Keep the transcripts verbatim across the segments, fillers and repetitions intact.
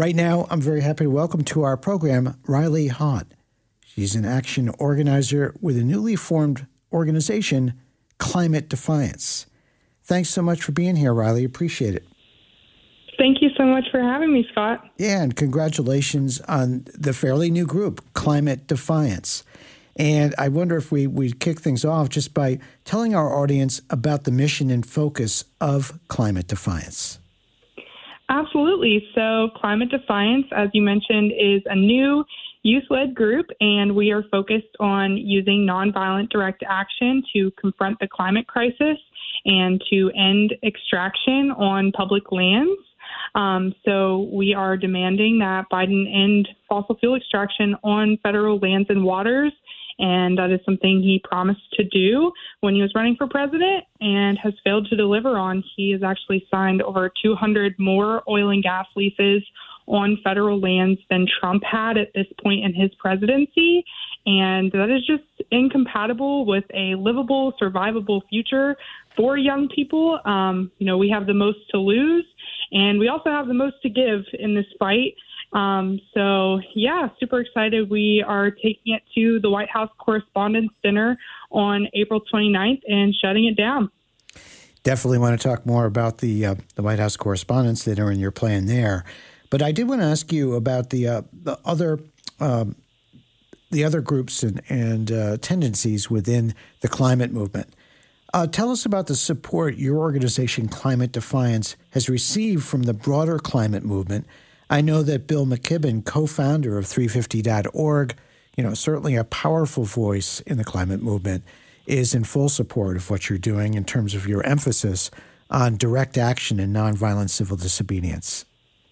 Right now, I'm very happy to welcome to our program Riley Haught. She's an action organizer with a newly formed organization, Climate Defiance. Thanks so much for being here, Riley. Appreciate it. Thank you so much for having me, Scott. Yeah, and congratulations on the fairly new group, Climate Defiance. And I wonder if we, we kick things off just by telling our audience about the mission and focus of Climate Defiance. Absolutely. So Climate Defiance, as you mentioned, is a new youth-led group, and we are focused on using nonviolent direct action to confront the climate crisis and to end extraction on public lands. Um, so we are demanding that Biden end fossil fuel extraction on federal lands and waters. And that is something he promised to do when he was running for president and has failed to deliver on. He has actually signed over two hundred more oil and gas leases on federal lands than Trump had at this point in his presidency. And that is just incompatible with a livable, survivable future for young people. Um, you know, we have the most to lose, and we also have the most to give in this fight. Um, so, yeah, super excited. We are taking it to the White House Correspondents' Dinner on April twenty-ninth and shutting it down. Definitely want to talk more about the uh, the White House Correspondents' Dinner and your plan there. But I did want to ask you about the, uh, the other um, the other groups and, and uh, tendencies within the climate movement. Uh, tell us about the support your organization, Climate Defiance, has received from the broader climate movement. I know that Bill McKibben, co-founder of three fifty dot org, you know, certainly a powerful voice in the climate movement, is in full support of what you're doing in terms of your emphasis on direct action and nonviolent civil disobedience.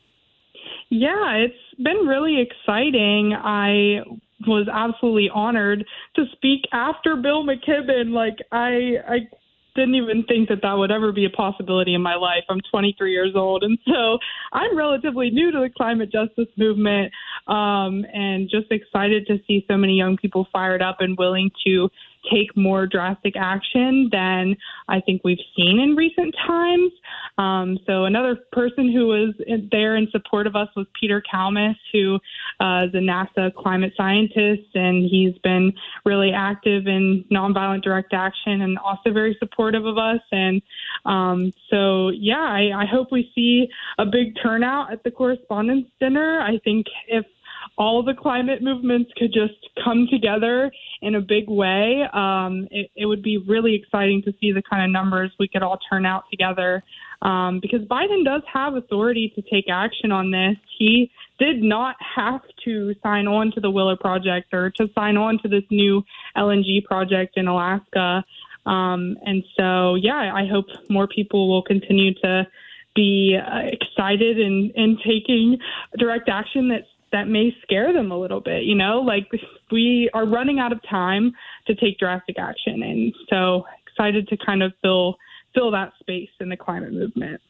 Yeah, it's been really exciting. I was absolutely honored to speak after Bill McKibben. Like, I, I didn't even think that that would ever be a possibility in my life. I'm twenty-three years old, and so I'm relatively new to the climate justice movement, um, and just excited to see so many young people fired up and willing to take more drastic action than I think we've seen in recent times. Um, so another person who was in, there in support of us was Peter Kalmus, who uh, is a NASA climate scientist, and he's been really active in nonviolent direct action and also very supportive of us. And um, so, yeah, I, I hope we see a big turnout at the Correspondents' Dinner. I think if all the climate movements could just come together in a big way, um, it, it would be really exciting to see the kind of numbers we could all turn out together. Um, because Biden does have authority to take action on this. He did not have to sign on to the Willow Project or to sign on to this new L N G project in Alaska. Um, and so, yeah, I hope more people will continue to be uh, excited in, in taking direct action that's that may scare them a little bit, you know, like we are running out of time to take drastic action. And so excited to kind of fill, fill that space in the climate movement.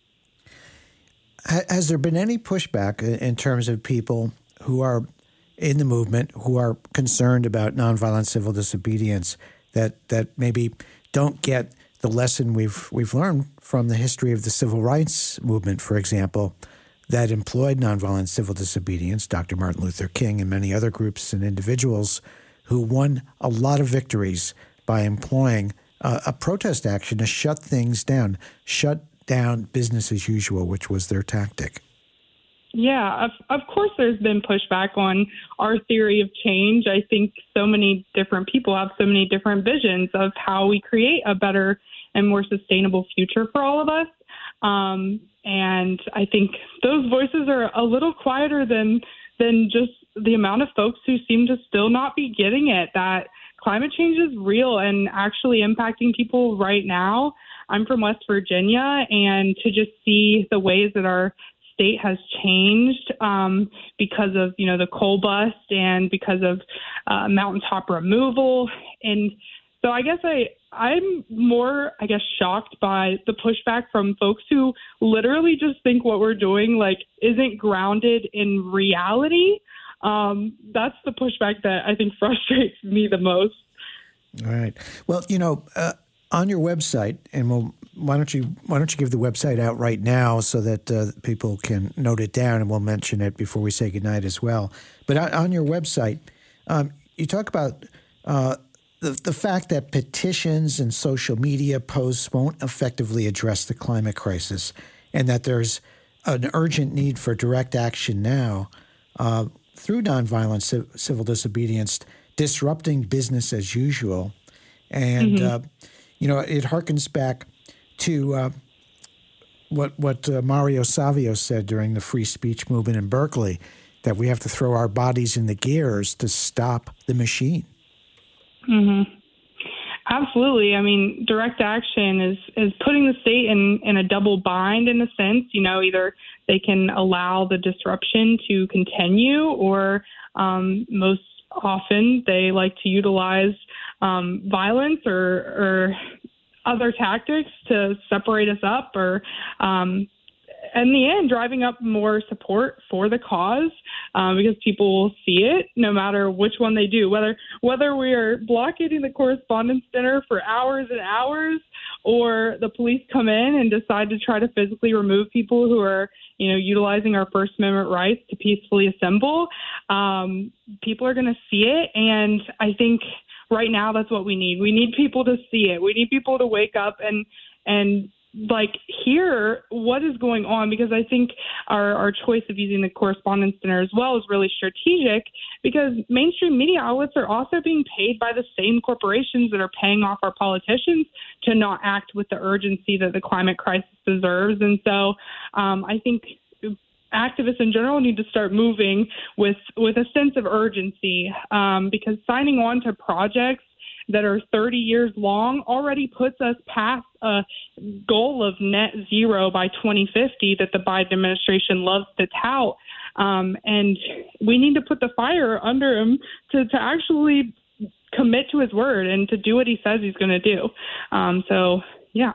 Has there been any pushback in terms of people who are in the movement, who are concerned about nonviolent civil disobedience, that, that maybe don't get the lesson we've, we've learned from the history of the civil rights movement, for example, that employed nonviolent civil disobedience, Doctor Martin Luther King and many other groups and individuals who won a lot of victories by employing uh, a protest action to shut things down, shut down business as usual, which was their tactic. Yeah, of, of course there's been pushback on our theory of change. I think so many different people have so many different visions of how we create a better and more sustainable future for all of us. Um, and I think those voices are a little quieter than than just the amount of folks who seem to still not be getting it, that climate change is real and actually impacting people right now. I'm from West Virginia, and to just see the ways that our state has changed um, because of, you know, the coal bust and because of uh, mountaintop removal. And so I guess I, I'm more, I guess, shocked by the pushback from folks who literally just think what we're doing, like, isn't grounded in reality. Um, that's the pushback that I think frustrates me the most. All right. Well, you know, uh, on your website, and we'll why don't you why don't you give the website out right now so that uh, people can note it down, and we'll mention it before we say goodnight as well. But on, on your website, um, you talk about uh, the the fact that petitions and social media posts won't effectively address the climate crisis, and that there's an urgent need for direct action now uh, through nonviolent civ- civil disobedience, disrupting business as usual. And, mm-hmm. uh, you know, it harkens back to uh, what what uh, Mario Savio said during the free speech movement in Berkeley, that we have to throw our bodies in the gears to stop the machine. Mm-hmm. Absolutely. I mean, direct action is, is putting the state in, in a double bind in a sense. You know, either they can allow the disruption to continue, or um, most often they like to utilize um, violence or, or other tactics to separate us up, or um, in the end, driving up more support for the cause, um, because people will see it no matter which one they do, whether whether we are blockading the Correspondents' Dinner for hours and hours, or the police come in and decide to try to physically remove people who are, you know, utilizing our First Amendment rights to peacefully assemble. Um, people are going to see it, and I think right now that's what we need. We need people to see it. We need people to wake up and and. like hear what is going on, because I think our, our choice of using the Correspondents' Dinner as well is really strategic, because mainstream media outlets are also being paid by the same corporations that are paying off our politicians to not act with the urgency that the climate crisis deserves. And so um, I think activists in general need to start moving with, with a sense of urgency, um, because signing on to projects that are thirty years long already puts us past a goal of net zero by twenty fifty that the Biden administration loves to tout. Um, and we need to put the fire under him to, to actually commit to his word and to do what he says he's going to do. Um, so, yeah.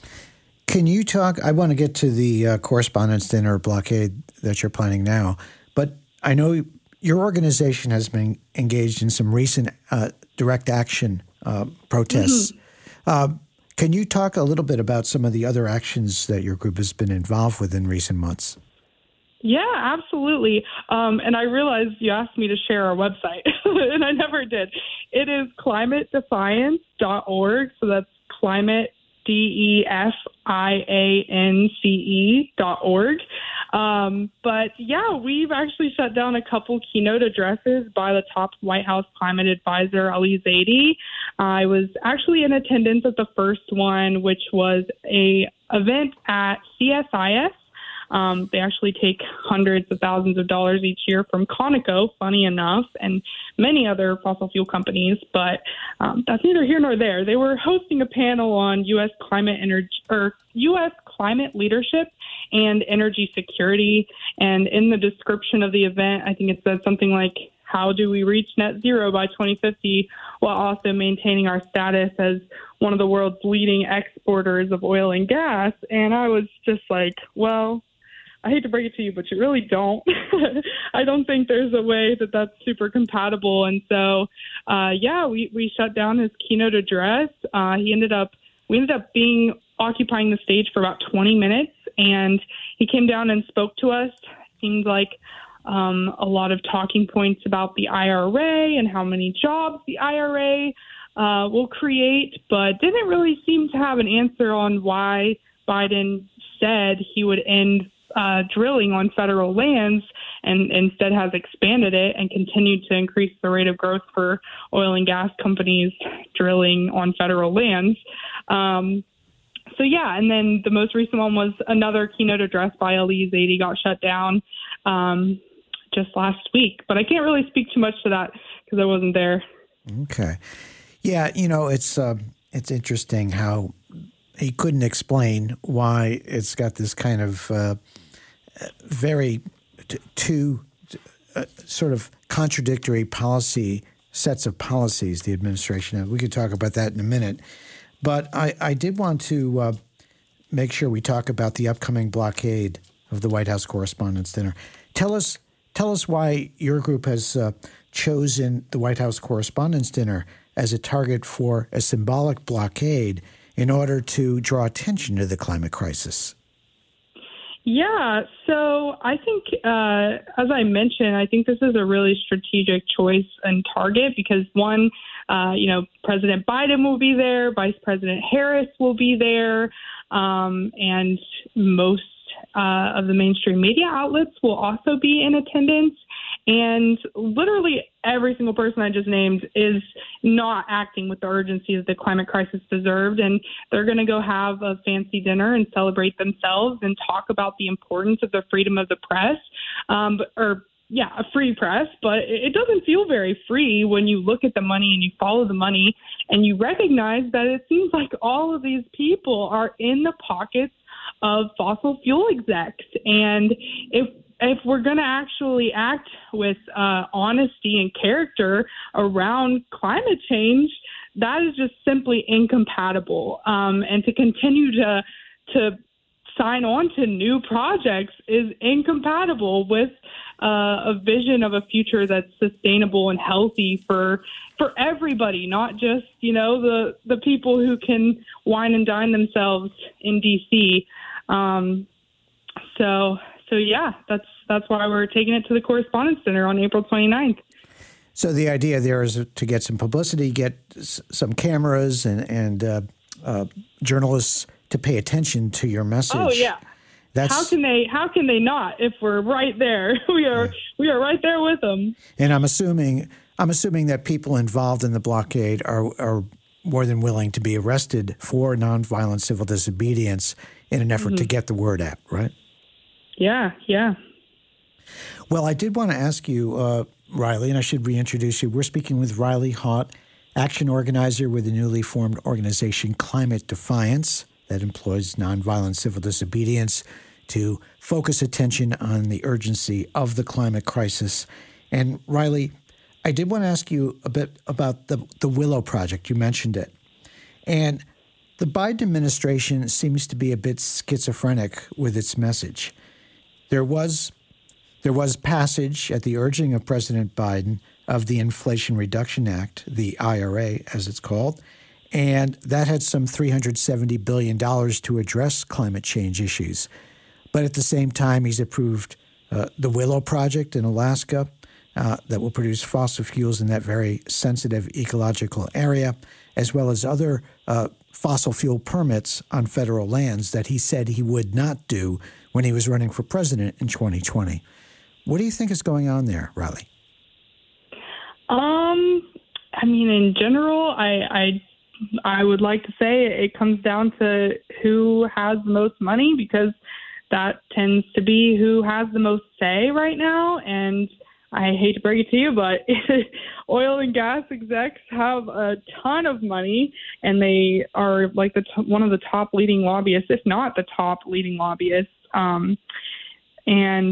Can you talk? I want to get to the uh, Correspondents' Dinner blockade that you're planning now, but I know your organization has been engaged in some recent uh, direct action uh, protests. Mm-hmm. Uh, can you talk a little bit about some of the other actions that your group has been involved with in recent months? Yeah, absolutely. Um, and I realized you asked me to share our website, and I never did. It is climate defiance dot org. So that's climate, D E F I A N C E dot org. Um, but yeah, we've actually shut down a couple keynote addresses by the top White House climate advisor, Ali Zaidi. I was actually in attendance at the first one, which was a event at C S I S. Um, they actually take hundreds of thousands of dollars each year from Conoco, funny enough, and many other fossil fuel companies. But um, that's neither here nor there. They were hosting a panel on U S climate energy or U S climate leadership and energy security. And in the description of the event, I think it said something like, how do we reach net zero by twenty fifty while also maintaining our status as one of the world's leading exporters of oil and gas? And I was just like, well, I hate to break it to you, but you really don't. I don't think there's a way that that's super compatible. And so, uh, yeah, we, we shut down his keynote address. Uh, he ended up, we ended up being occupying the stage for about twenty minutes, and he came down and spoke to us. Seemed like um, a lot of talking points about the I R A and how many jobs the I R A uh, will create, but didn't really seem to have an answer on why Biden said he would end Uh, drilling on federal lands and instead has expanded it and continued to increase the rate of growth for oil and gas companies drilling on federal lands. Um, so, yeah, and then the most recent one was another keynote address by Ali Zaidi got shut down um, just last week. But I can't really speak too much to that because I wasn't there. Okay. Yeah, you know, it's uh, it's interesting how he couldn't explain why it's got this kind of uh, very t- two uh, sort of contradictory policy sets of policies the administration has. We could talk about that in a minute. But I, I did want to uh, make sure we talk about the upcoming blockade of the White House Correspondents' Dinner. Tell us, tell us why your group has uh, chosen the White House Correspondents' Dinner as a target for a symbolic blockade, in order to draw attention to the climate crisis? Yeah, so I think, uh, as I mentioned, I think this is a really strategic choice and target because, one, uh, you know, President Biden will be there, Vice President Harris will be there, um, and most uh, of the mainstream media outlets will also be in attendance. And literally every single person I just named is not acting with the urgency that the climate crisis deserved. And they're going to go have a fancy dinner and celebrate themselves and talk about the importance of the freedom of the press, um, but, or yeah, a free press. But it doesn't feel very free when you look at the money and you follow the money and you recognize that it seems like all of these people are in the pockets of fossil fuel execs. And if If we're going to actually act with uh, honesty and character around climate change, that is just simply incompatible. Um, and to continue to to sign on to new projects is incompatible with uh, a vision of a future that's sustainable and healthy for for everybody, not just, you know, the, the people who can wine and dine themselves in D C. Um, so... So, yeah, that's that's why we're taking it to the Correspondence Center on April twenty-ninth. So the idea there is to get some publicity, get s- some cameras and, and uh, uh, journalists to pay attention to your message. Oh, yeah. That's, how can they how can they not if we're right there? We are yeah. we are right there with them. And I'm assuming I'm assuming that people involved in the blockade are are more than willing to be arrested for nonviolent civil disobedience in an effort mm-hmm. to get the word out, right? Yeah, yeah. Well, I did want to ask you, uh, Riley, and I should reintroduce you. We're speaking with Riley Haught, action organizer with the newly formed organization Climate Defiance that employs nonviolent civil disobedience to focus attention on the urgency of the climate crisis. And Riley, I did want to ask you a bit about the, the Willow Project. You mentioned it. And the Biden administration seems to be a bit schizophrenic with its message. There was there was passage at the urging of President Biden of the Inflation Reduction Act, the I R A, as it's called, and that had some three hundred seventy billion dollars to address climate change issues. But at the same time, he's approved uh, the Willow Project in Alaska uh, that will produce fossil fuels in that very sensitive ecological area, as well as other uh, fossil fuel permits on federal lands that he said he would not do when he was running for president in twenty twenty. What do you think is going on there, Riley? Um, I mean, in general, I, I, I would like to say it comes down to who has the most money, because that tends to be who has the most say right now. And I hate to break it to you, but oil and gas execs have a ton of money, and they are like the t- one of the top leading lobbyists, if not the top leading lobbyists. Um, and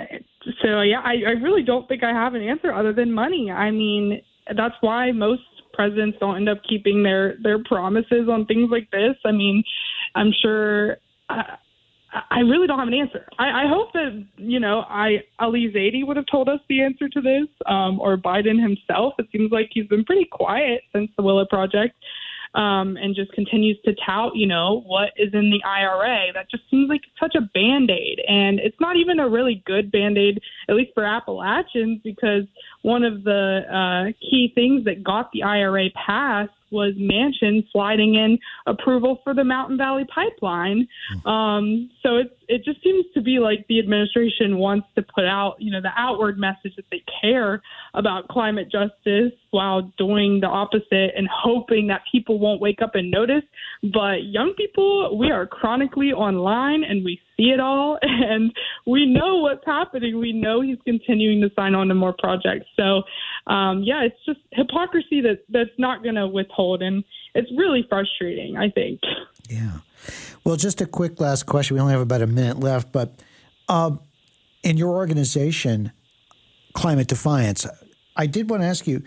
so, yeah, I, I really don't think I have an answer other than money. I mean, that's why most presidents don't end up keeping their, their promises on things like this. I mean, I'm sure uh, I really don't have an answer. I, I hope that, you know, I Ali Zaidi would have told us the answer to this, um, or Biden himself. It seems like he's been pretty quiet since the Willow Project, um, and just continues to tout, you know, what is in the I R A. That just seems like such a Band-Aid. And it's not even a really good Band-Aid, at least for Appalachians, because one of the uh, key things that got the I R A passed was Manchin sliding in approval for the Mountain Valley Pipeline. Um, so it it just seems to be like the administration wants to put out, you know, the outward message that they care about climate justice while doing the opposite and hoping that people won't wake up and notice. But young people, we are chronically online and we see it all, and we know what's happening. We know he's continuing to sign on to more projects. So, um, yeah, it's just hypocrisy that that's not going to withhold, and it's really frustrating, I think. Yeah. Well, just a quick last question. We only have about a minute left, but uh, in your organization, Climate Defiance, I did want to ask you,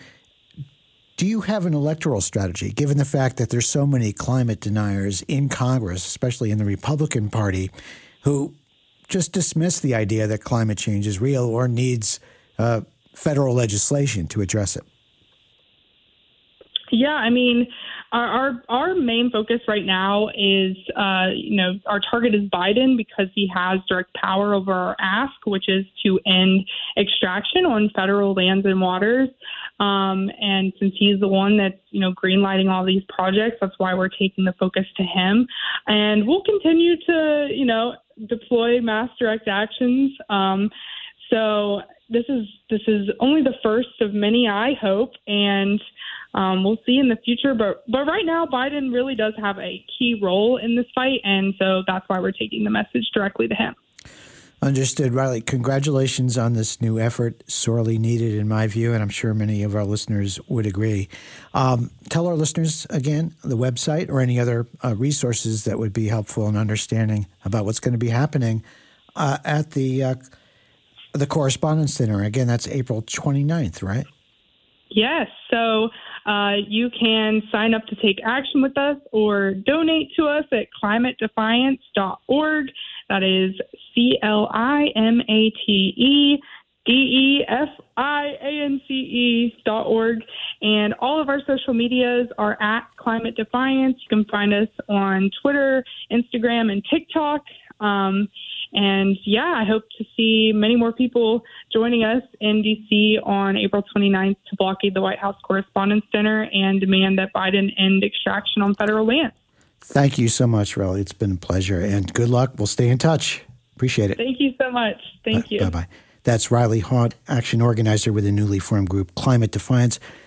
do you have an electoral strategy, given the fact that there's so many climate deniers in Congress, especially in the Republican Party, who just dismiss the idea that climate change is real or needs uh, federal legislation to address it? Yeah, I mean, our, our our main focus right now is, uh, you know, our target is Biden because he has direct power over our ask, which is to end extraction on federal lands and waters. Um, and since he's the one that's, you know, greenlighting all these projects, that's why we're taking the focus to him. And we'll continue to, you know, deploy mass direct actions. Um, so this is this is only the first of many, I hope, and um, we'll see in the future. But but right now, Biden really does have a key role in this fight, and so that's why we're taking the message directly to him. Understood, Riley. Congratulations on this new effort, sorely needed in my view, and I'm sure many of our listeners would agree. Um, tell our listeners again the website or any other uh, resources that would be helpful in understanding about what's going to be happening uh, at the uh, the Correspondence Dinner. Again, that's April twenty-ninth, right? Yes. So uh, you can sign up to take action with us or donate to us at climate defiance dot org. That is C L I M A T E D E F I A N C E dot org. And all of our social medias are at Climate Defiance. You can find us on Twitter, Instagram, and TikTok. Um, and yeah, I hope to see many more people joining us in D C on April twenty-ninth to blockade the White House Correspondence Dinner and demand that Biden end extraction on federal lands. Thank you so much, Riley. It's been a pleasure, and good luck. We'll stay in touch. Appreciate it. Thank you so much. Thank Bye- you. Bye-bye. That's Riley Haught, action organizer with the newly formed group Climate Defiance.